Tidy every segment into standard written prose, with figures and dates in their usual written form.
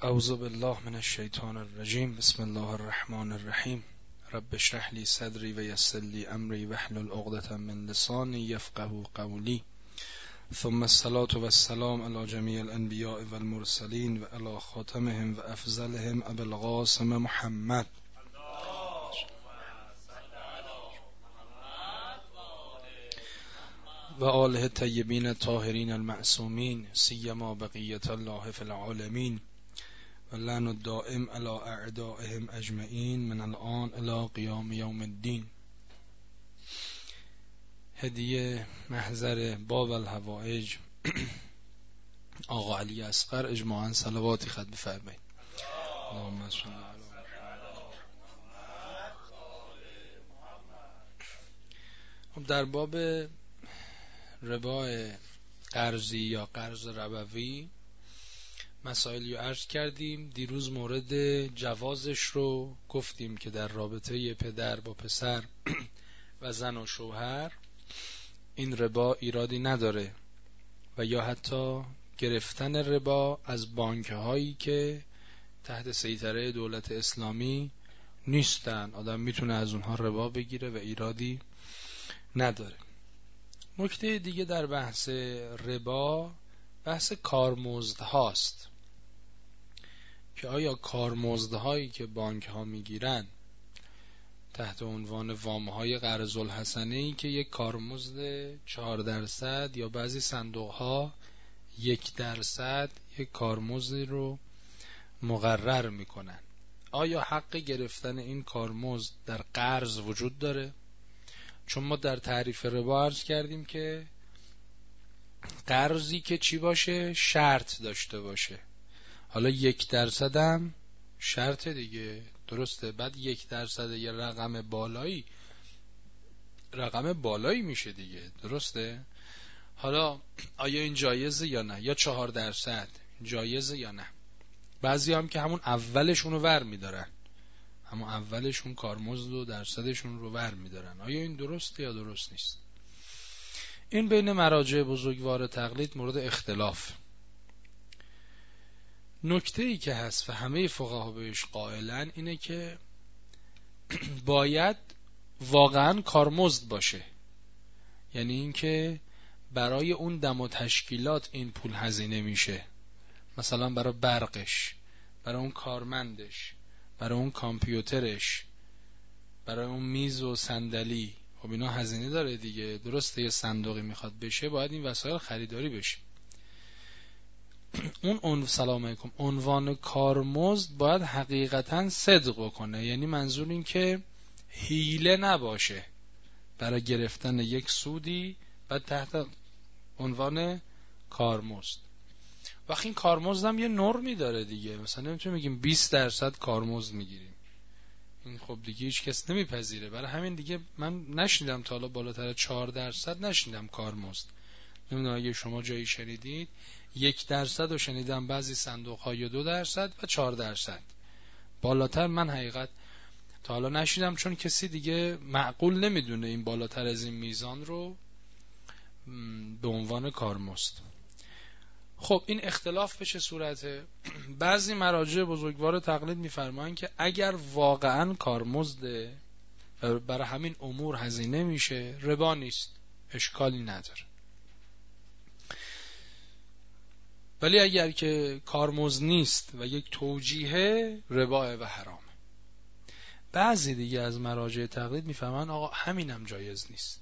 اعوذ بالله من الشیطان الرجیم. بسم الله الرحمن الرحیم. رب اشرح لی صدری و یسر لی امری واحلل عقدة من لسانی یفقهوا قولی. ثم الصلاة والسلام علی جمیع الانبیاء والمرسلین و علی خاتمهم و افضلهم ابی القاسم محمد و آله الطیبین الطاهرین المعصومین سیما بقیة الله فی العالمین و لعن الدائم علی اعدائهم اجمعین من الآن الی قیام یوم الدین. هدیه محضر باب الحوائج آقا علی اصغر اجماعاً صلواتی ختم بفرمایید. اللهم صل علی محمد. در باب ربا قرضی یا قرض ربوی مسائلی رو عرض کردیم. دیروز مورد جوازش رو گفتیم که در رابطه پدر با پسر و زن و شوهر این ربا ایرادی نداره و یا حتی گرفتن ربا از بانک هایی که تحت سیطره دولت اسلامی نیستن، آدم میتونه از اونها ربا بگیره و ایرادی نداره. نکته دیگه در بحث ربا بحث کارمزد هاست که آیا کارمزدهایی که بانک ها میگیرن تحت عنوان وام های قرض الحسنه‌ای که یک کارمزد 4% یا بعضی صندوق ها 1% یک کارمزدی رو مقرر میکنن، آیا حق گرفتن این کارمزد در قرض وجود داره؟ چون ما در تعریف ربا عرض کردیم که قرضی که چی باشه؟ شرط داشته باشه. حالا 1% هم شرط دیگه، درسته؟ بعد 1% یه رقم بالایی میشه دیگه، درسته؟ حالا آیا این جایزه یا نه؟ یا 4% جایزه یا نه؟ بعضی هم که همون اولشون رو ور میدارن، همون اولشون کارمزد و درصدشون رو ور میدارن. آیا این درسته یا درست نیست؟ این بین مراجع بزرگوار تقلید مورد اختلاف. نکته ای که هست و همه فقها بهش قائلن اینه که باید واقعا کارمزد باشه، یعنی این که برای اون دم و تشکیلات این پول هزینه میشه، مثلا برای برقش، برای اون کارمندش، برای اون کامپیوترش، برای اون میز و صندلی. خب اینا هزینه داره دیگه، درسته؟ یه صندوقی میخواد بشه، باید این وسایل خریداری بشه. اون سلام علیکم عنوان کارمزد باید حقیقتا صدق کنه، یعنی منظور این که حیله نباشه برای گرفتن یک سودی و تحت عنوان کارمزد. وقتی این کارمزد هم یه نرمی داره دیگه، مثلا نمیتونیم بگیم 20% کارمزد میگیریم، این خب دیگه هیچ کس نمیپذیره. برای همین دیگه من نشنیدم تا حالا بالاتر 4% نشنیدم کارمزد. نمیدونم اگه شما جایی شنیدید. 1% رو شنیدم بعضی صندوق های 2% و 4%. بالاتر من حقیقت تا حالا نشنیدم، چون کسی دیگه معقول نمیدونه این بالاتر از این میزان رو به عنوان کارمزد. خب این اختلاف به چه صورته؟ بعضی مراجع بزرگوار تقلید میفرمایند که اگر واقعا کارمزده و برای همین امور هزینه میشه، ربا نیست، اشکالی نداره. ولی اگر که کارمزد نیست و یک توجیه، ربا و حرامه. بعضی دیگه از مراجع تقلید میفهمن آقا همینم جایز نیست.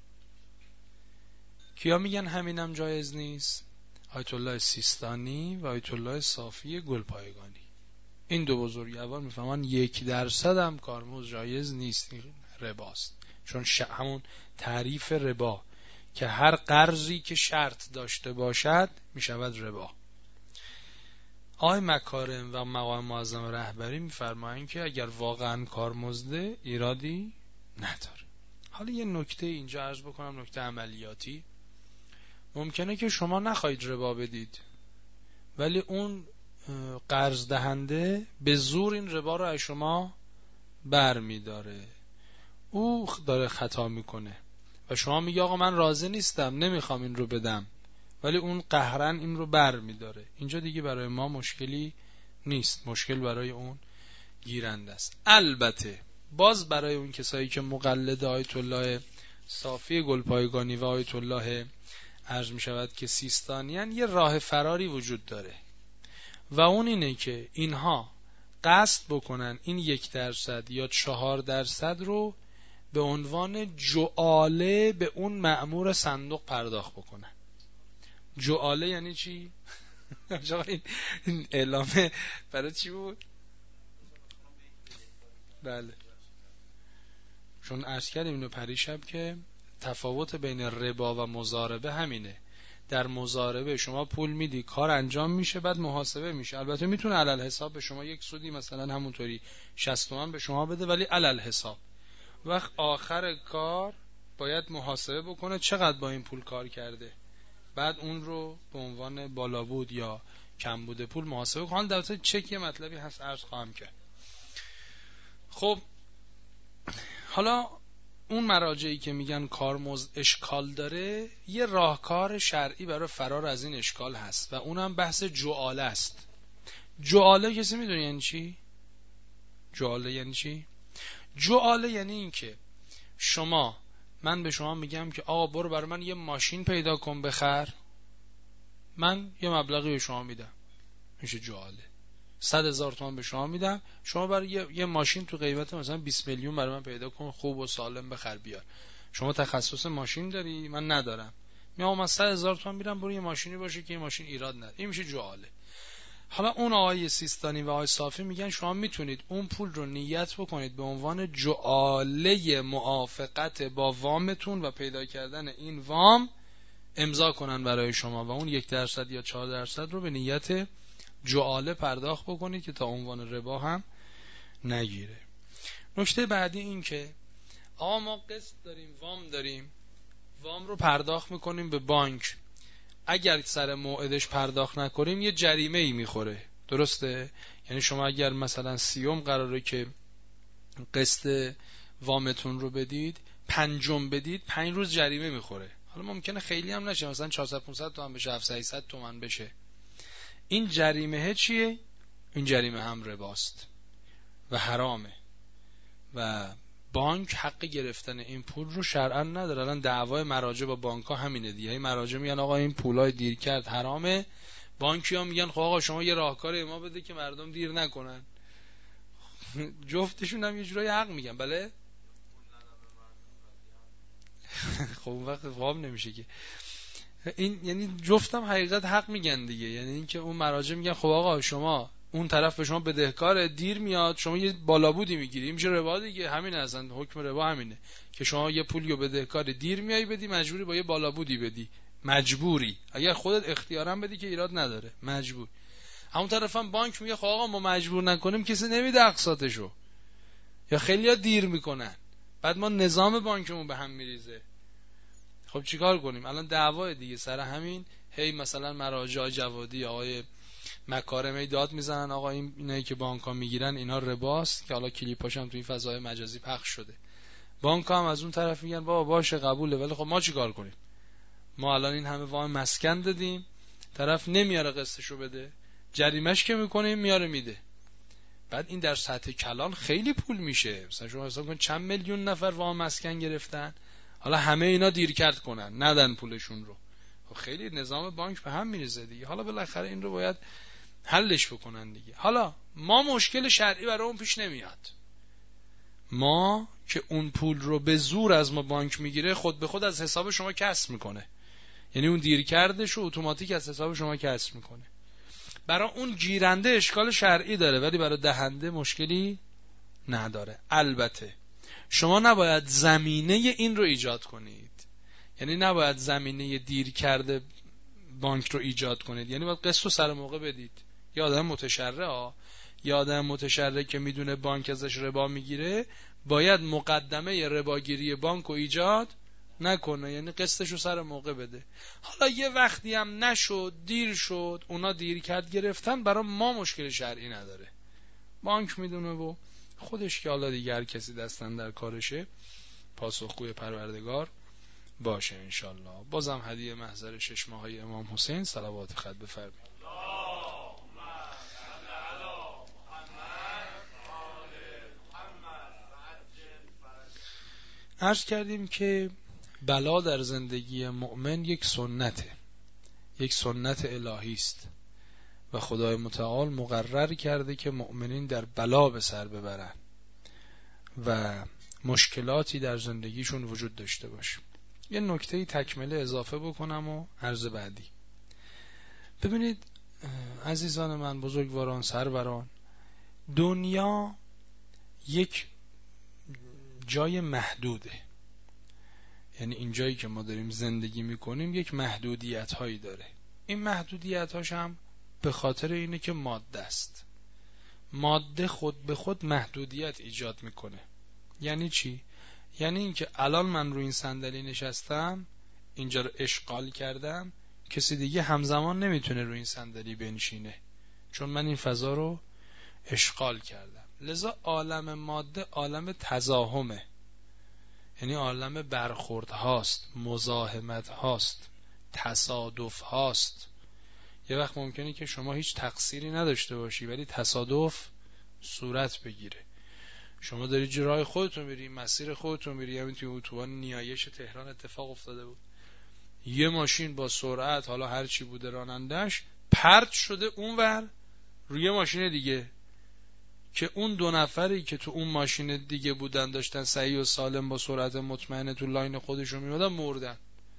کیا میگن همینم جایز نیست؟ آیت الله سیستانی و آیت الله صافی گلپایگانی. این دو بزرگوار میفهمن 1% هم کارمزد جایز نیست، رباست. چون همون تعریف ربا که هر قرضی که شرط داشته باشد میشود ربا. آقای مکارم و مقام معظم رهبری میفرمایند که اگر واقعا کارمزد ایرادی نداره. حالا یه نکته اینجا عرض بکنم، نکته عملیاتی. ممکنه که شما نخواهید ربا بدید، ولی اون قرض دهنده به زور این ربا رو از شما بر میداره، او داره خطا میکنه و شما میگی آقا من راضی نیستم، نمیخوام این رو بدم، ولی اون قهرن این رو بر میداره. اینجا دیگه برای ما مشکلی نیست، مشکل برای اون گیرنده است. البته باز برای اون کسایی که مقلد آیت الله صافی گلپایگانی و آیت الله عرض می شود که سیستانیان، یه راه فراری وجود داره و اون اینه که اینها قصد بکنن این 1% یا 4% رو به عنوان جعاله به اون مأمور صندوق پرداخت بکنن. جعاله یعنی چی؟ این اعلامه برای چی بود؟ بله، چون عرض کردیم اینو پریشب که تفاوت بین ربا و مضاربه همینه. در مضاربه شما پول میدی، کار انجام میشه، بعد محاسبه میشه. البته میتونه علل حساب به شما یک سودی مثلا همونطوری 60 تومن به شما بده، ولی علل حساب وقت آخر کار باید محاسبه بکنه چقدر با این پول کار کرده، بعد اون رو به عنوان بالابود یا کمبود پول محاسبه کنه. البته چک یه مطلبی هست عرض خواهم کرد. خب حالا اون مراجعی که میگن کارمزد اشکال داره، یه راهکار شرعی برای فرار از این اشکال هست و اونم بحث جعاله است. جعاله کسی میدونه یعنی چی؟ جعاله یعنی چی؟ جعاله یعنی این که من به شما میگم که آقا برو برای من یه ماشین پیدا کن بخر، من یه مبلغی به شما میدم، میشه جعاله. 100,000 تومان به شما میدم، شما برای یه ماشین تو قیمت مثلا 20 میلیون برای من پیدا کن، خوب و سالم بخر بیار. شما تخصص ماشین داری، من ندارم، میام من 100,000 تومان میدم، برو یه ماشینی باشه که این ماشین ایراد نداره. این میشه جعاله. حالا اون آقای سیستانی و آقای صافی میگن شما میتونید اون پول رو نیت بکنید به عنوان جعاله موافقت با وامتون و پیدا کردن این وام امضا کنن برای شما و اون 1% یا 4% رو به نیت جعاله پرداخت بکنید که تا عنوان ربا هم نگیره. نکته بعدی این که آقا ما قسط داریم، وام داریم، وام رو پرداخت میکنیم به بانک، اگر سر موعدش پرداخت نکنیم یه جریمه ای میخوره، درسته؟ یعنی شما اگر مثلا 30 قراره که قسط وامتون رو بدید، 5 بدید، 5 روز جریمه میخوره. حالا ممکنه خیلی هم نشه، مثلا 400-500 تومن بشه، 700-800 تومن بشه. این جریمه چیه؟ این جریمه هم رباست و حرامه و بانک حق گرفتن این پول رو شرعا نداره. الان دعوای مراجع با بانک ها همینه دیگه. این مراجع میگن آقا این پولای دیر کرد حرامه، بانکی ها میگن خب آقا شما یه راهکار ما بده که مردم دیر نکنن. جفتشون هم یه جورایی حق میگن. بله خب اون وقت وام نمیشه که این، یعنی جفتم حقیقت حق میگن دیگه. یعنی اینکه اون مراجع میگن خب آقا شما اون طرف به شما بدهکار، دیر میاد، شما یه بالابودی میگیری، میشه ربا دیگه. همین اصلا حکم ربا همینه که شما یه پولی بدهکار دیر میای بدی، مجبوری با یه بالابودی بدی، مجبوری. اگر خودت اختیارا بدی که ایراد نداره، مجبور. همون طرفم بانک میگه خب آقا ما مجبور نکنیم کسی نمیده اقساطشو، یا خیلیا دیر میکنن، بعد ما نظام بانکمون به هم میریزه. خب چیکار کنیم؟ الان دعوای دیگه سر همین. هی مثلا مراجع جوادی، آقای مکارمی داد میزنن آقا اینایی که بانک‌ها میگیرن اینا رباست، که حالا کلیپاش هم توی فضای مجازی پخش شده. بانک‌ها هم از اون طرف میگن بابا باشه قبوله، ولی خب ما چیکار کنیم؟ ما الان این همه وام مسکن دادیم، طرف نمیاره قسطشو بده، جریمه‌اش که میکنیم میاره میده. بعد این در سطح کلان خیلی پول میشه. مثلا شما حساب کن چند میلیون نفر وام مسکن گرفتن، حالا همه اینا دیرکرد کنن ندن پولشون رو، خب خیلی نظام بانک به هم میریزه دیگه. حالا بالاخره این رو باید حلش بکنن دیگه. حالا ما مشکل شرعی برای اون پیش نمیاد، ما که اون پول رو به زور از ما بانک میگیره خود به خود از حساب شما کسر میکنه، یعنی اون دیرکردش رو اتوماتیک از حساب شما کسر میکنه. برای اون گیرنده اشکال شرعی داره ولی برای دهنده مشکلی نداره. البته شما نباید زمینه این رو ایجاد کنید، یعنی نباید زمینه دیر کرده بانک رو ایجاد کنید، یعنی باید قسط رو سر موقع بدید. یه آدم متشرع که میدونه بانک ازش ربا میگیره باید مقدمه رباگیری بانک رو ایجاد نکنه، یعنی قسطش رو سر موقع بده. حالا یه وقتی هم نشد، دیر شد، اونا دیر کرد گرفتن، برای ما مشکل شرعی نداره، بانک میدونه و خودش که حالا دیگر کسی دستن در کارشه، پاسخگوی پروردگار باشه انشالله. بازم هدیه محضر 6 ماهه امام حسین صلوات خط بفرمایید. عرض کردیم که بلا در زندگی مؤمن یک سنته، یک سنت الهی است و خدای متعال مقرر کرده که مؤمنین در بلا به سر ببرن و مشکلاتی در زندگیشون وجود داشته باشه. یه نکته تکمله اضافه بکنم و عرض بعدی. ببینید عزیزان من، بزرگواران، سروران، دنیا یک جای محدوده. یعنی این جایی که ما داریم زندگی میکنیم یک محدودیت هایی داره. این محدودیت هاش هم به خاطر اینه که ماده است. ماده خود به خود محدودیت ایجاد میکنه. یعنی چی؟ یعنی اینکه الان من روی این صندلی نشستم، اینجا رو اشغال کردم، کسی دیگه همزمان نمیتونه روی این صندلی بنشینه، چون من این فضا رو اشغال کردم. لذا عالم ماده عالم تزاحمه، یعنی عالم برخورد هاست، مزاحمت هاست، تصادف هاست. یه وقت ممکنه که شما هیچ تقصیری نداشته باشی ولی تصادف صورت بگیره. شما داری راه خودتون میری، مسیر خودتون میری، همین توی اتوبان نیایش تهران اتفاق افتاده بود، یه ماشین با سرعت، حالا هر چی بوده رانندش، پرت شده اونور روی ماشین دیگه که اون دو نفری که تو اون ماشین دیگه بودن داشتن صحیح و سالم با سرعت مطمئنه تو لاین خودشون میمدن، مردن.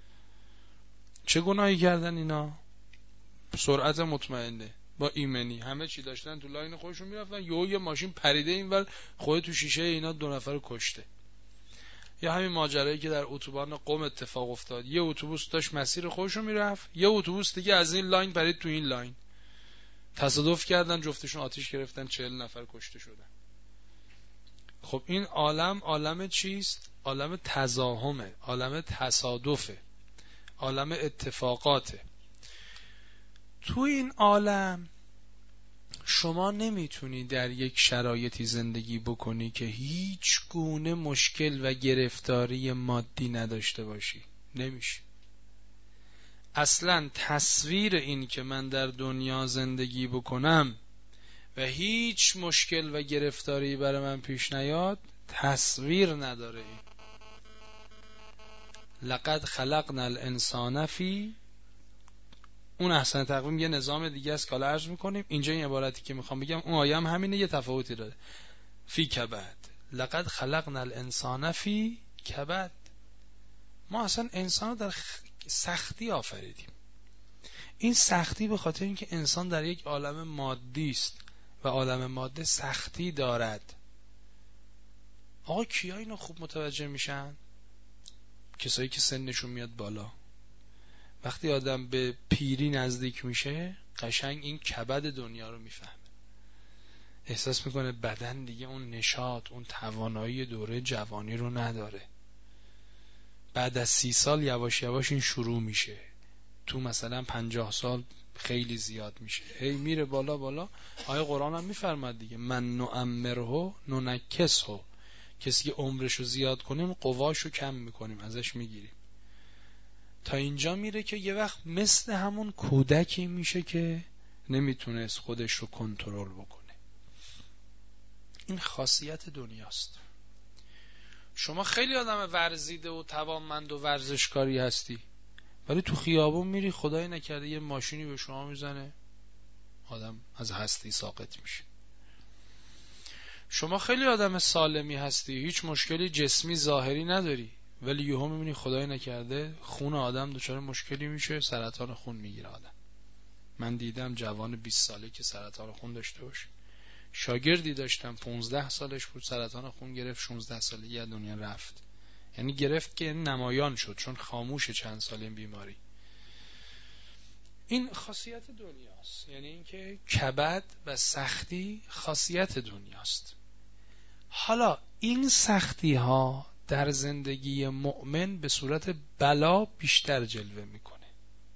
چه گناهی کردن اینا؟ سرعت مطمئنه با ایمنی همه چی داشتن، تو لاین خودشون میرفتن، یه ماشین پریده اینور خود تو شیشه اینا دو نفر رو کشته. یا همین ماجرایی که در اتوبان قم اتفاق افتاد، یه اتوبوس داشت مسیر خودش رو میرفت، یه اتوبوس دیگه از این لاین پرید تو این لاین، تصادف کردن، جفتشون آتیش گرفتن، 40 نفر کشته شدن. خب این عالم چیست؟ عالم تزاحمه، عالم تصادفه، عالم اتفاقاته. تو این عالم شما نمیتونی در یک شرایطی زندگی بکنی که هیچ گونه مشکل و گرفتاری مادی نداشته باشی. نمیشه. اصلا تصویر این که من در دنیا زندگی بکنم و هیچ مشکل و گرفتاری برای من پیش نیاد تصویر نداره. این لقد خلقنا الانسان فی، اون احسن تقویم یه نظام دیگه است که حالا عرض میکنیم. اینجا این عبارتی که میخوام بگم اون آیه هم همینه، یه تفاوتی داره. فی کبد، لقد خلقنا الانسان فی کبد. ما اصلا انسان رو در سختی آفریدیم. این سختی به خاطر اینکه انسان در یک عالم مادی است و عالم ماده سختی دارد. آقا کیا اینو خوب متوجه میشن؟ کسایی که سنشون میاد بالا. وقتی آدم به پیری نزدیک میشه قشنگ این کبد دنیا رو میفهمه، احساس میکنه بدن دیگه اون نشاط، اون توانایی دوره جوانی رو نداره. بعد از 30 سال یواش یواش این شروع میشه، تو مثلا 50 سال خیلی زیاد میشه، هی میره بالا بالا. آیه قرآن هم میفرماد دیگه، من نعمره ننکسه، کسی که عمرشو زیاد کنیم قواشو کم میکنیم، ازش میگیریم. تا اینجا میره که یه وقت مثل همون کودکی میشه که نمیتونست خودش رو کنترل بکنه. این خاصیت دنیاست. شما خیلی آدم ورزیده و توانمند و ورزشکاری هستی، ولی تو خیابون میری خدای نکرده یه ماشینی به شما میزنه، آدم از هستی ساقط میشه. شما خیلی آدم سالمی هستی، هیچ مشکلی جسمی ظاهری نداری، ولی یهو میبینی خدای نکرده خون آدم دچار مشکلی میشه، سرطان خون میگیره آدم. من دیدم جوان 20 ساله که سرطان خون داشته باشه. شاگردی داشتم 15 سالش بود سرطان خون گرفت، 16 سالگی از دنیا رفت. یعنی گرفت که نمایان شد، چون خاموش چند سال این بیماری. این خاصیت دنیاست. یعنی اینکه کبد و سختی خاصیت دنیاست. حالا این سختی ها در زندگی مؤمن به صورت بلا بیشتر جلوه میکنه.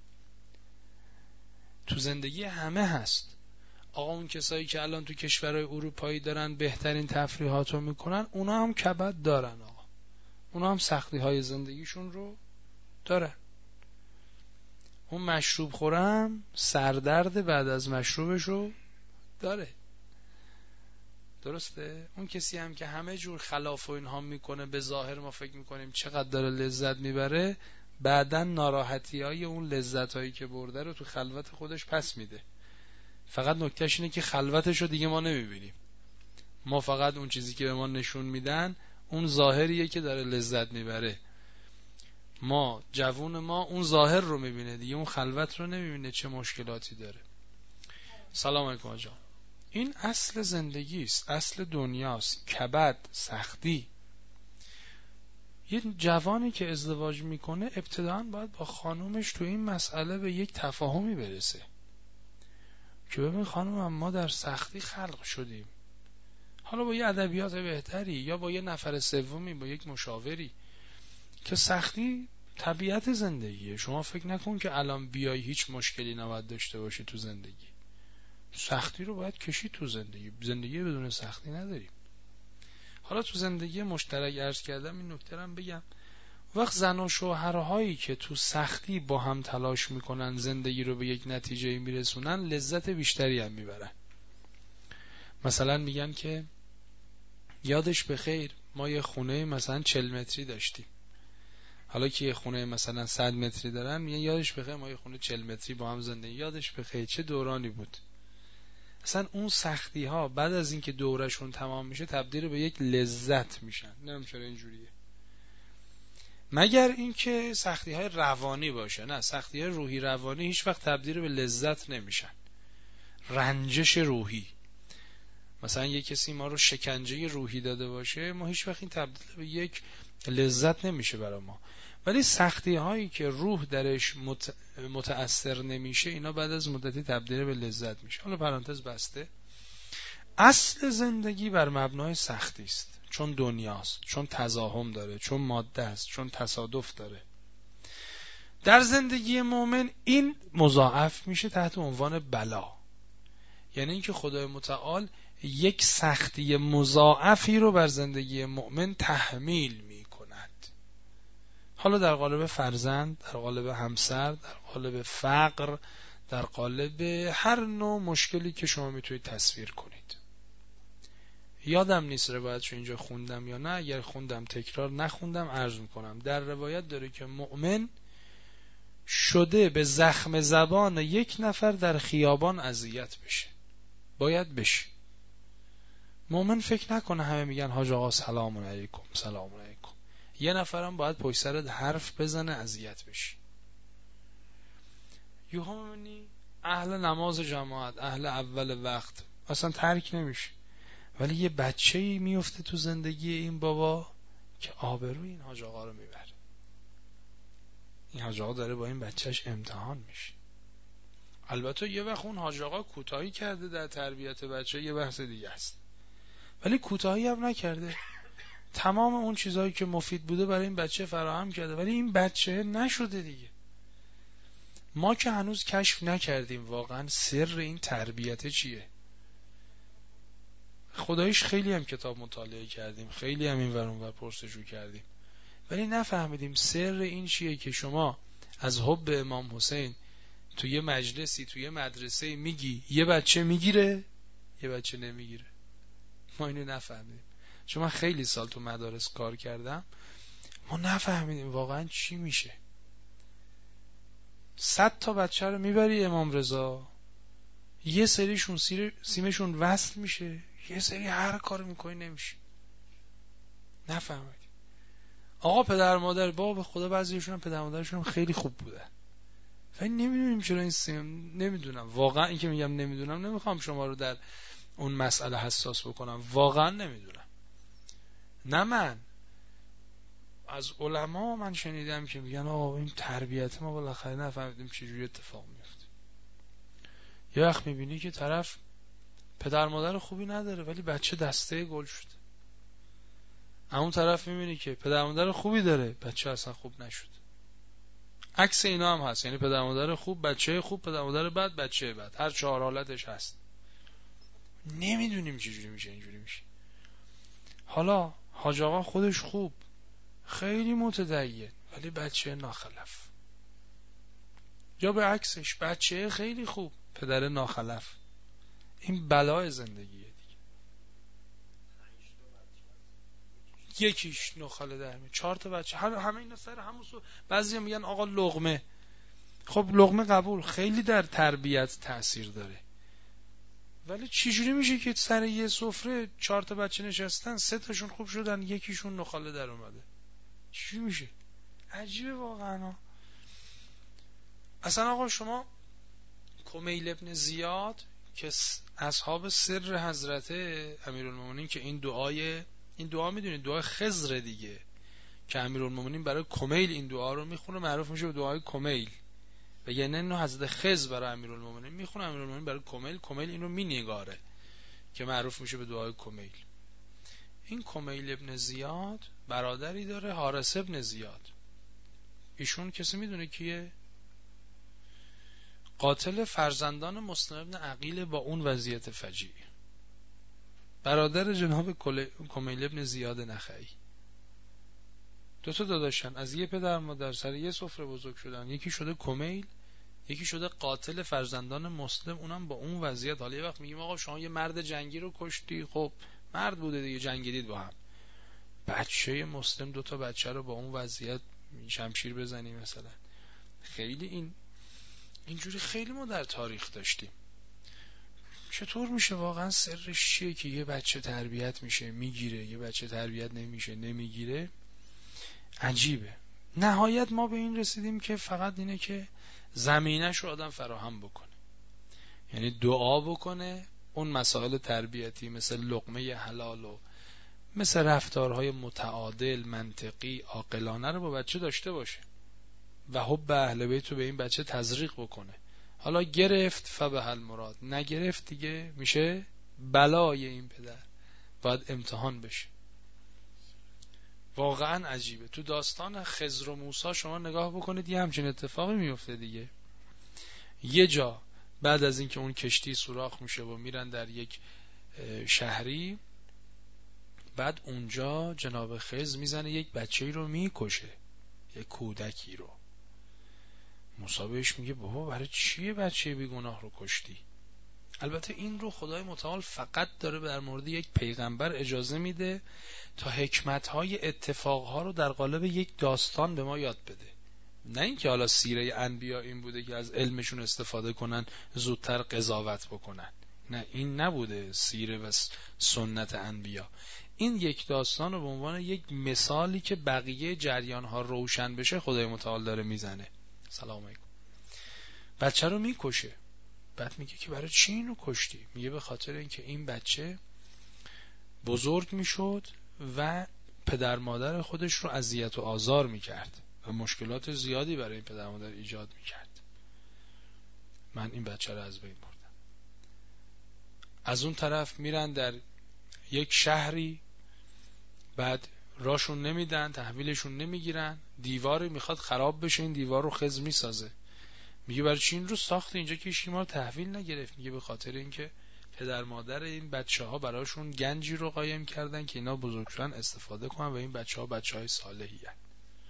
تو زندگی همه هست. آقا اون کسایی که الان تو کشورهای اروپایی دارن بهترین تفریحاتو میکنن، اونا هم کبد دارن. آقا اونا هم سختی های زندگیشون رو دارن. اون مشروب خورم سردرد بعد از مشروبشو داره. درسته؟ اون کسی هم که همه جور خلاف و اینها میکنه، به ظاهر ما فکر میکنیم چقدر داره لذت میبره، بعدن ناراحتی های اون لذت هایی که برده رو تو خلوت خودش پس میده. فقط نکتهش اینه که خلوتش رو دیگه ما نمیبینیم. ما فقط اون چیزی که به ما نشون میدن اون ظاهریه که داره لذت میبره. ما جوون ما اون ظاهر رو میبینه دیگه، اون خلوت رو نمیبینه چه مشکلاتی داره. سلام علیکم آقا. این اصل زندگی است، اصل دنیاست، کبد، سختی. یه جوانی که ازدواج میکنه ابتداً باید با خانومش تو این مسئله به یک تفاهمی برسه که ببین خانومم ما در سختی خلق شدیم، حالا با یه ادبیات بهتری یا با یه نفر سومی، با یک مشاوری، که سختی طبیعت زندگیه. شما فکر نکن که الان بیای هیچ مشکلی نباید داشته باشی تو زندگی. سختی رو باید کشید تو زندگی. زندگی بدون سختی نداریم. حالا تو زندگی مشترک عرض کردم این نکته رو بگم، وقت زن و شوهرهایی که تو سختی با هم تلاش میکنن زندگی رو به یک نتیجه میرسونن، لذت بیشتری هم میبرن. مثلا میگن که یادش بخیر ما یه خونه مثلا 40 متری داشتیم، حالا که یه خونه مثلا 100 متری دارن میگن یادش بخیر ما یه خونه 40 متری با هم زندگی، یادش بخیر چه دورانی بود. اصلا اون سختی ها بعد از اینکه دورشون تمام میشه تبدیل به یک لذت میشن. نمیدونم چرا اینجوریه، مگر اینکه سختی های روانی باشه. نه، سختی های روحی روانی هیچ وقت تبدیل به لذت نمیشن. رنجش روحی، مثلا یک کسی ما رو شکنجه روحی داده باشه، ما هیچ وقت این تبدیل به یک لذت نمیشه برای ما. ولی سختی هایی که روح درش متأثر نمیشه، اینا بعد از مدتی تبدیل به لذت میشه. حالا پرانتز بسته. اصل زندگی بر مبنای سختی است، چون دنیاست، چون تزاحم داره، چون ماده است، چون تصادف داره. در زندگی مؤمن این مضاعف میشه تحت عنوان بلا، یعنی اینکه خدای متعال یک سختی مضاعفی رو بر زندگی مؤمن تحمیل می کند. حالا در قالب فرزند، در قالب همسر، در قالب فقر، در قالب هر نوع مشکلی که شما میتونید تصویر کنید. یادم نیست روایتشو اینجا خوندم یا نه، اگر خوندم تکرار نخوندم عرض میکنم. در روایت داره که مؤمن شده به زخم زبان یک نفر در خیابان اذیت بشه، باید بشه. مؤمن فکر نکنه همه میگن حاج آقا سلام علیکم سلام علیکم، یه نفرم باید پشت سرت حرف بزنه اذیت بشی. یوها میبینی اهل نماز جماعت، اهل اول وقت اصلا ترک نمیشه، ولی یه بچه‌ای میفته تو زندگی این بابا که آبروی این حاج آقا رو میبره. این حاج آقا داره با این بچهش امتحان میشه. البته یه وقت اون حاج آقا کوتاهی کرده در تربیت بچه، یه بحث دیگه است، ولی کوتاهی هم نکرده، تمام اون چیزهایی که مفید بوده برای این بچه فراهم کرده، ولی این بچه نشده دیگه. ما که هنوز کشف نکردیم واقعا سر این تربیت چیه. خداییش خیلی هم کتاب مطالعه کردیم، خیلی هم این ور اون ور پرسجو کردیم، ولی نفهمیدیم سر این چیه که شما از حب امام حسین توی یه مجلسی توی مدرسه میگی یه بچه میگیره یه بچه نمیگیره. ما اینو نفهمیدیم، چون من خیلی سال تو مدارس کار کردم، ما نفهمیدیم واقعا چی میشه. 100 تا بچه رو میبری امام رضا، یه سریشون سیمشون وصل میشه، یه سری هر کار میکنی نمیشه. نفهمیدیم. آقا پدر مادر، بابا به خدا بعضیشون هم پدر مادرشون هم خیلی خوب بودن، ولی نمیدونیم چرا این سیم. نمیدونم واقعا، این که میگم نمیدونم نمیخوام شما رو در اون مسئله حساس بکنم، واقعا نمیدونم. نه من از علما من شنیدم که میگن آقا این تربیت ما بالاخره نفهمیدیم چجوری اتفاق میفته. یه وقت میبینی که طرف پدر مادر خوبی نداره ولی بچه دسته گل شده، اون طرف میبینی که پدر مادر خوبی داره بچه اصلا خوب نشد. عکس اینا هم هست، یعنی پدر مادر خوب بچه خوب، پدر مادر بد بچه بد، هر 4 حالتش هست. نمیدونیم چجوری میشه اینجوری میشه. حالا حاج آقا خودش خوب، خیلی متدین، ولی بچه ناخلف، یا به عکسش بچه خیلی خوب پدر ناخلف. این بلای زندگیه دیگه. یکیش نخاله در میاد، 4 تا بچه، همه اینا سر همون بعضیا میگن آقا لقمه. خب لقمه قبول، خیلی در تربیت تأثیر داره، ولی چجوری میشه که سر یه سفره 4 تا بچه نشستن، 3 تاشون خوب شدن، یکیشون نخاله در اومده؟ چجوری میشه؟ عجیبه واقعا. اصلا آقا شما کمیل ابن زیاد که اصحاب سر حضرت امیرالمومنین، که این دعا میدونید دعای خضر دیگه، که امیرالمومنین برای کمیل این دعا رو میخونه، معروف میشه به دعای کمیل. و یعنی اینو حضرت خضر برای امیرالمومنین میخونه، امیرالمومنین برای کمیل این رو مینگاره که معروف میشه به دعای کمیل. این کمیل ابن زیاد برادری داره، حارث ابن زیاد. ایشون کسی میدونه کیه؟ قاتل فرزندان مسلم ابن عقیل با اون وضعیت فجیع، برادر جناب کمیل ابن زیاد نخعی. 2 تا داداشن، از یه پدر مادر سر یه سفره بزرگ شدن، یکی شده کمیل، یکی شده قاتل فرزندان مسلم، اونم با اون وضعیت. حالا یه وقت میگیم آقا شما یه مرد جنگی رو کشتی، خب مرد بوده دیگه، جنگیدید با هم. بچه مسلم 2 تا بچه رو با اون وضعیت شمشیر بزنی مثلا، خیلی اینجوری خیلی ما در تاریخ داشتیم. چطور میشه واقعا؟ سرش چیه که یه بچه تربیت میشه میگیره، یه بچه تربیت نمیشه نمیگیره؟ عجیبه. نهایت ما به این رسیدیم که فقط اینه که زمینش رو آدم فراهم بکنه، یعنی دعا بکنه، اون مسائل تربیتی مثل لقمه حلال و مثل رفتارهای متعادل منطقی عاقلانه رو با بچه داشته باشه و حب اهل بیت رو به این بچه تزریق بکنه. حالا گرفت فبه المراد، نگرفت دیگه میشه بلای این پدر، باید امتحان بشه. واقعا عجیبه. تو داستان خضر و موسی شما نگاه بکنید یه همچین اتفاقی میفته دیگه. یه جا بعد از اینکه اون کشتی سوراخ میشه و میرن در یک شهری، بعد اونجا جناب خضر میزنه یک بچه‌ای رو میکشه، یک کودکی رو. موسی بهش میگه بابا برای چیه بچه بیگناه رو کشتی؟ البته این رو خدای متعال فقط داره در مورد یک پیغمبر اجازه میده تا حکمت‌های اتفاقها رو در قالب یک داستان به ما یاد بده، نه اینکه حالا سیره انبیا این بوده که از علمشون استفاده کنن زودتر قضاوت بکنن. نه، این نبوده سیره و سنت انبیا. این یک داستان رو به عنوان یک مثالی که بقیه جریان‌ها روشن بشه خدای متعال داره میزنه. سلام علیکم. بچه رو میکشه، بعد میگه که برای چی اینو کشتی؟ میگه به خاطر اینکه این بچه بزرگ میشد و پدر مادر خودش رو اذیت و آزار میکرد و مشکلات زیادی برای این پدر مادر ایجاد میکرد. من این بچه رو از بین بردم. از اون طرف میرن در یک شهری، بعد راشون نمیدن، تحویلشون نمیگیرن، دیواری میخواد خراب بشه، این دیوار رو خضر میسازه. میگه برای چی این رو ساخت اینجا که هیچ کی ما رو تحویل نگرفت؟ میگه به خاطر اینکه پدر مادر این بچه‌ها براشون گنجی رو قایم کردن که اینا بزرگ شدن استفاده کنن و این بچه‌ها بچه‌های صالحی هستن.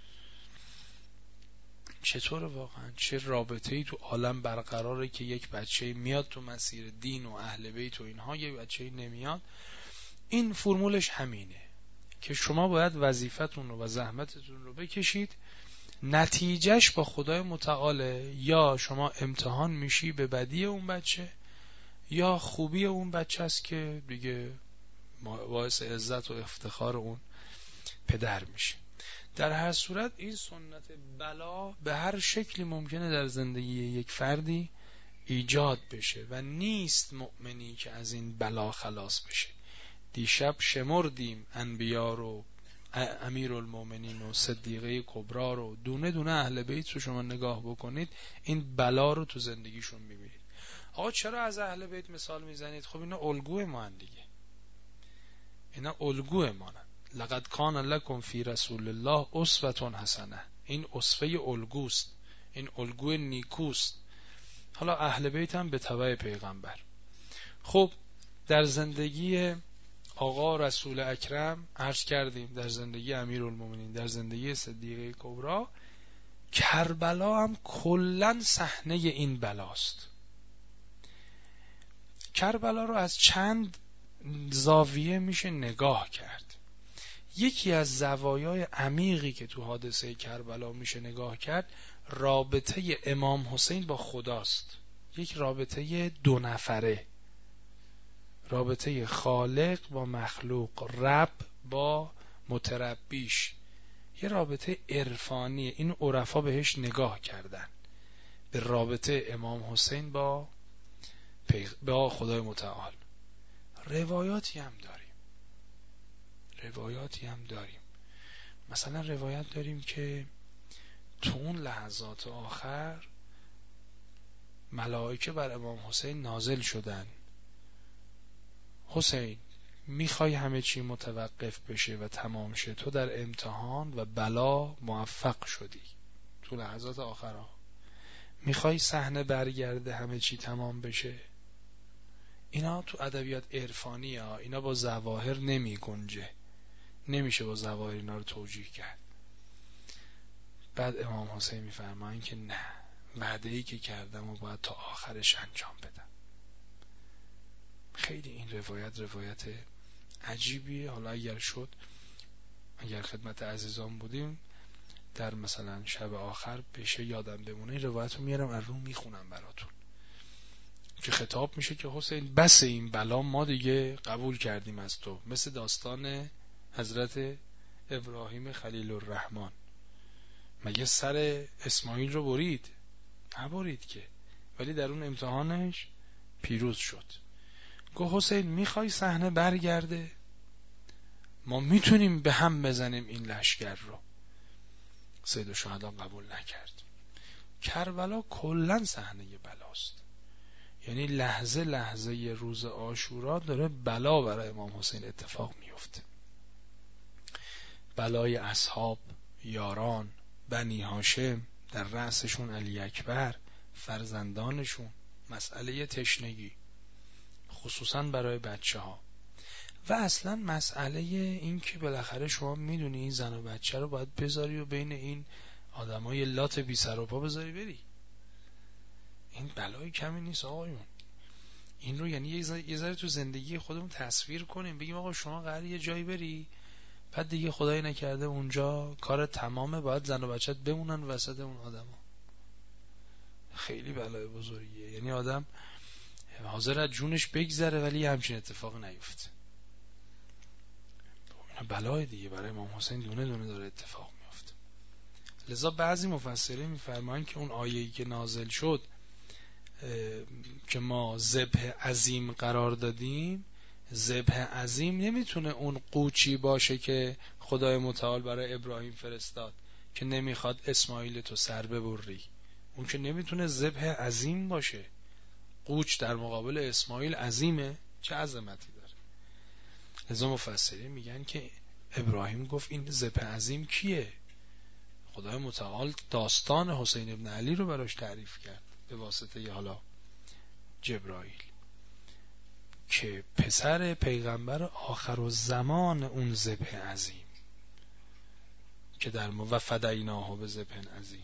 چطور واقعا چه رابطه‌ای تو عالم برقراره که یک بچه میاد تو مسیر دین و اهل بیت و اینها، یک بچه نمیاد؟ این فرمولش همینه که شما باید وظیفتون رو و زحمتتون رو بکشید، نتیجهش با خدای متعاله. یا شما امتحان میشی به بدی اون بچه یا خوبی اون بچه است که دیگه باعث عزت و افتخار اون پدر میشه. در هر صورت این سنت بلا به هر شکلی ممکنه در زندگی یک فردی ایجاد بشه و نیست مؤمنی که از این بلا خلاص بشه. دیشب شمردیم انبیا رو، امیرالمومنین و صدیقه کبرا رو، دونه دونه اهل بیت رو شما نگاه بکنید، این بلا رو تو زندگیشون میبینید. آقا چرا از اهل بیت مثال میزنید؟ خب اینا الگوی ما هن دیگه، اینا الگوی ما هن. لقد کان لکم فی رسول الله اسوة حسنه. این اسوه الگوست، این الگوی نیکوست. حالا اهل بیت هم به تبع پیغمبر. خب در زندگی آقا رسول اکرم عرض کردیم، در زندگی امیرالمومنین، در زندگی صدیقه کبرا، کربلا هم کلن صحنه این بلاست. کربلا رو از چند زاویه میشه نگاه کرد. یکی از زوایای عمیقی که تو حادثه کربلا میشه نگاه کرد، رابطه امام حسین با خداست. یک رابطه دو نفره، رابطه خالق با مخلوق، رب با متربیش، یه رابطه عرفانیه. این عرفا بهش نگاه کردن، به رابطه امام حسین با خدای متعال. روایاتی هم داریم. مثلا روایت داریم که تو اون لحظات آخر ملائکه بر امام حسین نازل شدن: حسین، میخوای همه چی متوقف بشه و تمام شه؟ تو در امتحان و بلا موفق شدی تو لحظات آخرها، میخوای صحنه برگرده همه چی تمام بشه؟ اینا تو ادبیات عرفانی ها، اینا با ظواهر نمی گنجه، نمیشه با ظواهر اینا رو توجیه کرد. بعد امام حسین میفرمایند که نه، وعده‌ای که کردم و باید تا آخرش انجام بدم. خیلی این روایت عجیبیه. حالا اگر خدمت عزیزان بودیم در مثلا شب آخر بشه یادم بمونه، این روایت رو میارم از رو میخونم براتون، که خطاب میشه که حسین بس این بلا، ما دیگه قبول کردیم از تو. مثل داستان حضرت ابراهیم خلیل الرحمن، مگه سر اسماعیل رو برید؟ نبرید که، ولی در اون امتحانش پیروز شد. گفت حسین میخوای صحنه برگرده؟ ما میتونیم به هم بزنیم این لشکر رو. سید الشهدا قبول نکرد. کربلا کلن صحنه بلاست، یعنی لحظه لحظه روز عاشورا داره بلا برای امام حسین اتفاق میفته. بلای اصحاب، یاران، بنی هاشم، در رأسشون علی اکبر، فرزندانشون، مسئله تشنگی خصوصا برای بچه ها، و اصلا مسئله این که بالاخره شما میدونی این زن و بچه رو باید بذاری و بین این آدمای لات بی سر و پا بذاری بری. این بلای کمی نیست آقایون. این رو یعنی یه ذره تو زندگی خودمون تصویر کنیم، بگیم آقا شما قراره یه جایی بری، بعد دیگه خدای نکرده اونجا کار تمامه، باید زن و بچت بمونن وسط اون آدما. خیلی بلای بزرگیه. یعنی آدم حاضر از جونش بگذره ولی همچین اتفاق نیفته. بلای دیگه برای امام حسین دونه دونه داره اتفاق میفته. لذا بعضی مفسرین میفرمایند که اون آیه‌ای که نازل شد که ما ذبح عظیم قرار دادیم، ذبح عظیم نمیتونه اون قوچی باشه که خدای متعال برای ابراهیم فرستاد که نمیخواد اسماعیل تو سر ببری. اون که نمیتونه ذبح عظیم باشه. قوچ در مقابل اسماعیل عظیمه، چه عظمتی داره. لذا مفسرین میگن که ابراهیم گفت این ذبح عظیم کیه؟ خدای متعال داستان حسین ابن علی رو براش تعریف کرد به واسطه حالا جبرائیل، که پسر پیغمبر آخرالزمان اون ذبح عظیم که در و فدیناه به ذبح عظیم.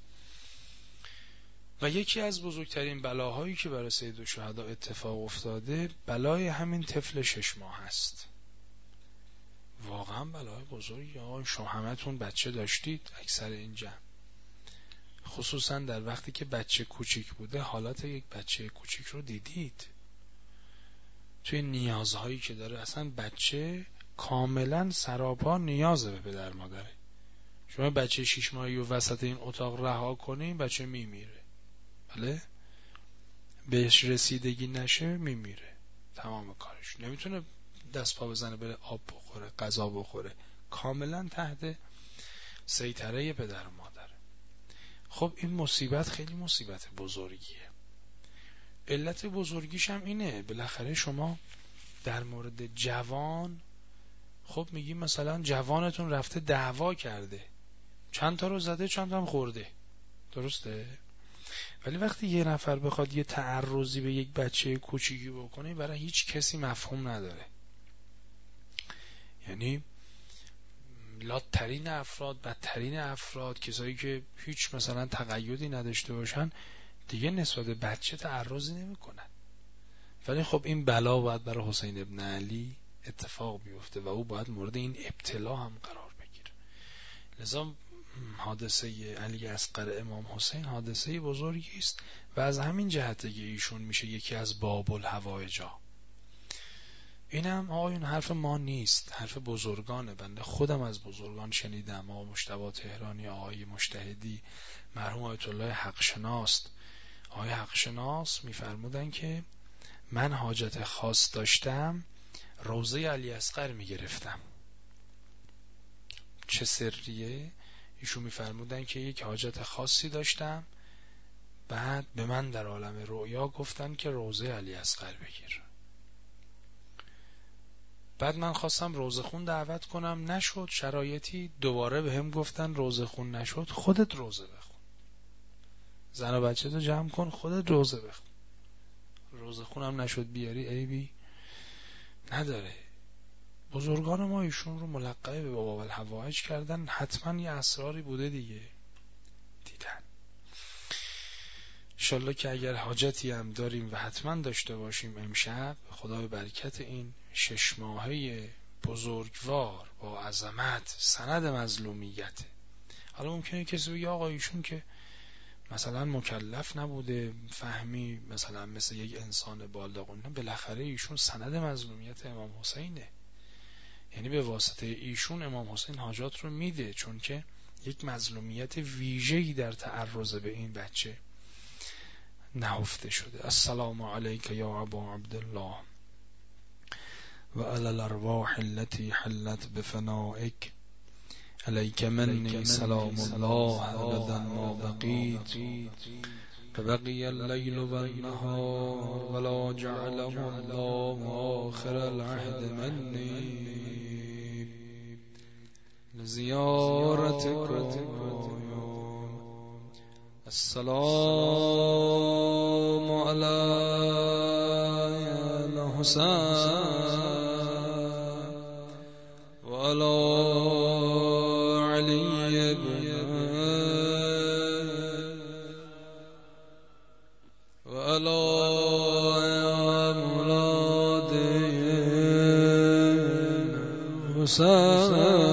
و یکی از بزرگترین بلاهایی که برای سید الشهدا اتفاق افتاده بلای همین طفل 6 ماه است. واقعا بلای بزرگی. شما همتون بچه داشتید اکثر این جمع، خصوصا در وقتی که بچه کوچیک بوده حالات یک بچه کوچیک رو دیدید توی نیازهایی که داره. اصلا بچه کاملا سراپا نیازه به پدر مادره. شما بچه 6 ماهی و وسط این اتاق رها کنین بچه میمیره. بله، بهش رسیدگی نشه میمیره. تمام کارش نمیتونه دست پا بزنه بره آب بخوره، غذا بخوره، کاملا تحت سیطره پدر و مادره. خب این مصیبت خیلی مصیبت بزرگیه. علت بزرگیش هم اینه، بالاخره شما در مورد جوان، خب میگی مثلا جوانتون رفته دعوا کرده، چند تا رو زده چند تا هم خورده، درسته؟ ولی وقتی یه نفر بخواد یه تعرضی به یک بچه کوچیکی بکنه برای هیچ کسی مفهوم نداره. یعنی لادترین افراد، بدترین افراد، کسایی که هیچ مثلا تقیدی نداشته باشن دیگه نسبت به بچه تعرضی نمی کنن. ولی خب این بلا باید برای حسین ابن علی اتفاق بیفته و او باید مورد این ابتلا هم قرار بگیره. لذا حادثه علی اصغر امام حسین حادثه بزرگی است و از همین جهت که ایشون میشه یکی از باب الحوائجا. اینم آقایون حرف ما نیست، حرف بزرگانه. بنده خودم از بزرگان شنیدم، آقای مجتبی تهرانی، آقای مجتهدی، مرحوم آیت الله حقشناس. آقای حقشناس میفرمودن که من حاجت خاص داشتم روضه علی اصغر میگرفتم. چه سریه؟ ایشون میفرمودن که یک حاجت خاصی داشتم، بعد به من در عالم رؤیا گفتن که روضه علی اصغر بگیر. بعد من خواستم روضه خون دعوت کنم، نشد، شرایطی. دوباره به هم گفتن روضه خون نشد، خودت روضه بخون، زن و بچه تو جمع کن، خودت روضه بخون. روضه خونم نشد بیاری، عیبی نداره. بزرگان ما ایشون رو ملقب به باب الحوائج کردن، حتما یه اسراری بوده دیگه، دیدن. انشالله که اگر حاجتی هم داریم و حتما داشته باشیم امشب، خدا به برکت این 6 ماهه بزرگوار با عظمت سند مظلومیت. حالا ممکنه کسی بگه آقا ایشون که مثلا مکلف نبوده فهمی مثلا مثل یک انسان بالغ، بالاخره ایشون سند مظلومیت امام حسینه، یعنی به واسطه ایشون امام حسین حاجات رو میده، چون که یک مظلومیت ویژه‌ای در تعرض به این بچه نهفته شده. السلام علیک یا ابا عبدالله و علی الارواح التي حلت بفنائک، علیک منی سلام الله ابدا ما بقیت، فبقی اللیل و النهار ولا جعله الله آخر العهد منی لزیارتکم. السلام علی الحسین و علی علی و علی مولاد حسین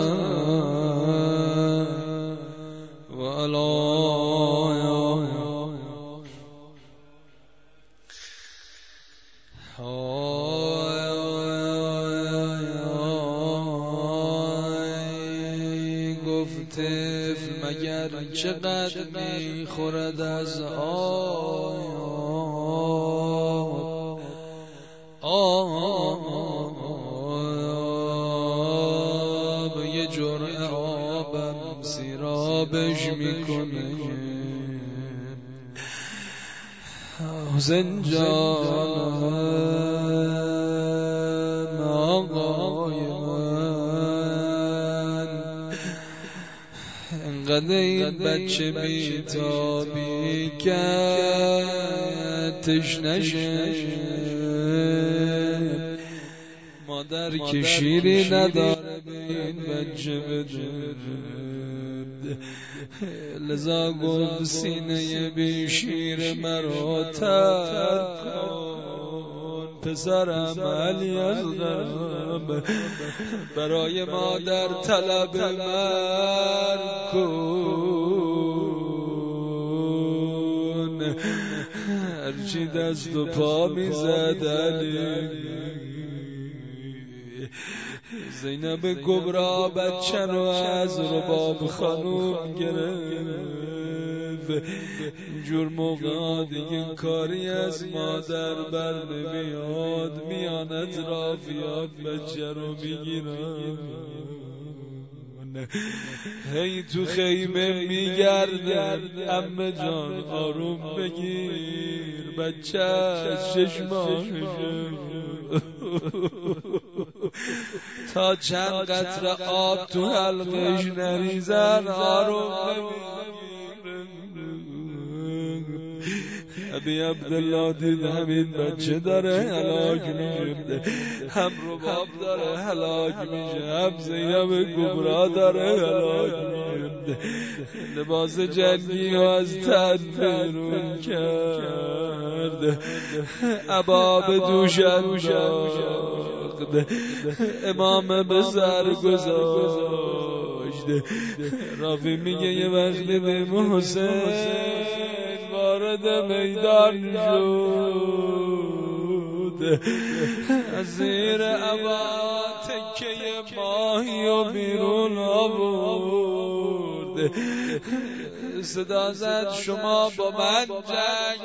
و علی چقدر میخورد از آب، یه جرعه آبم سیرابش میکنه. حسین جان آقای انقدر این بچه بیتابی کرد تشنشه، مادر که شیری نداره به این بچه بده، لذا گفت سینه بی شیر مرا ترک کن، پسرم علی اصغرم برای مادر طلب مرگ کن. هرچی دست و پا میزد علی، زینب کبرا بچه رو از رباب خانوم گرفت. جور موقع دیگه کاری از مادر بر نمیاد، میان اطرافیات بچه رو میگیرن، هی تو خیمه میگردن عمه جان آروم بگیر بچه از 6 ماهشه، تا چند قطره آب تو حلقش نریزن آروم نمیگیره. ابی عبدالله دید همین بچه داره هلاک میشه، هم رباب داره هلاک میشه، هم زینب کبرا داره هلاک میشه. لباس جنگی رو از تن بیرون کرد، عبا به دوش انداخت، امام به سر گذاشته. رافی میگه یه وقتی امام حسین وارد میدان شد، از زیر عبا تکه ماهی و بیرون آورد، صدا زد شما با من جنگ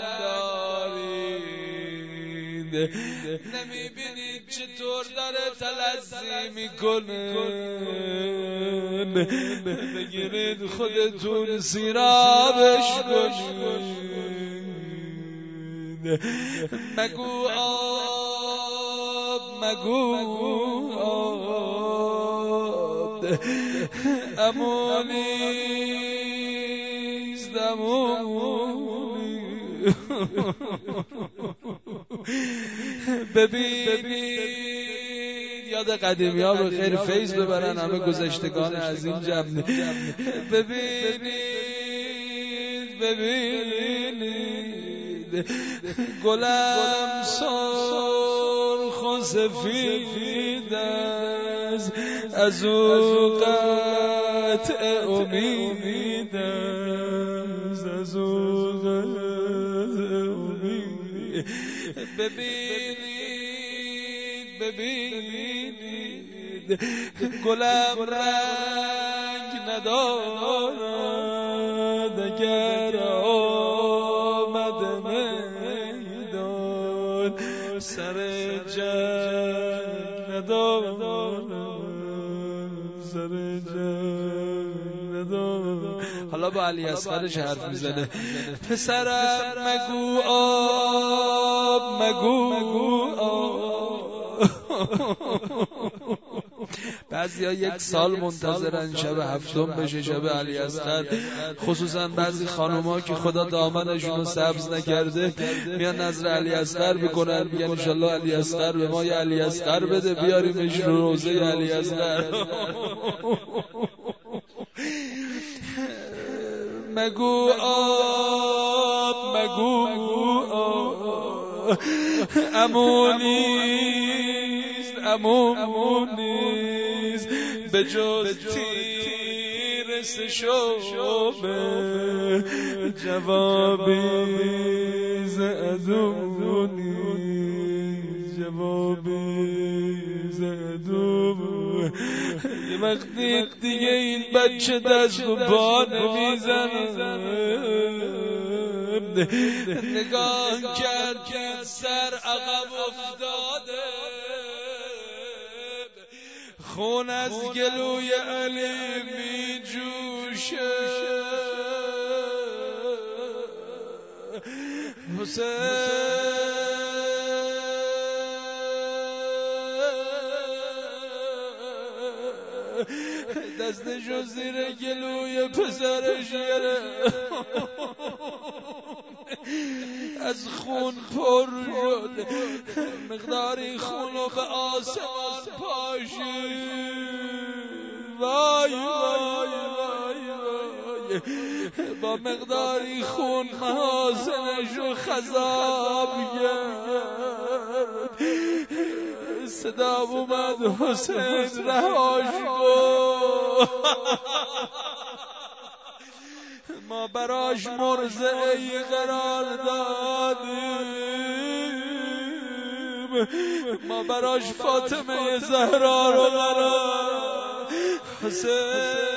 دارید، نمیبینید چطور داره تلذی میکنه، بگیرید خودتون سیرابش کنید، مگو آب مگو آب، امونیست امونی، ببینید یاد قدیمی ها به خیر فیض ببرن همه گذشتگان از این جمع، ببینید گلم سرخ و سفید است، از او قطع امید است، از او قطع امید، ببینید گلم رنگ ندارد، اگر آمد میدان سر جنگ ندارد، سر جنگ ندارد. حالا با علی اصغرش حرف میزنه، پسرم مگو آب مگو آب. بعضیا یک سال منتظرن شب هفتم بشه، شب علی اصغر، خصوصا بعضی خانوما که خدا دامنشون رو سبز نکرده میان نظر علی اصغر بکنن، میگن انشالله علی اصغر به ما یه علی اصغر بده بیاریمش رو روزه علی اصغر. مگو آب مگو آب، امونیست امونیست، به جز تیر سشوبه جوابی ز عدو نیست، جوابی ز عدو. یه وقتی دیگه این بچه دست و پا نمیزنه، نگاه کرد که سر عقب افتاده، خون از گلوی علی می جوشه، حسین دستشو زیر گلوی پسرش گرفت، از خون پر شد، مقداری خونو به آسمان پاشید، وای وای وای وای، با مقداری خون محاسنشو خضاب کرد، صدا اومد حسین رهاش کن، ما براش مرضعی قرار دادیم، ما براش فاطمه زهرا رو قرار، حسین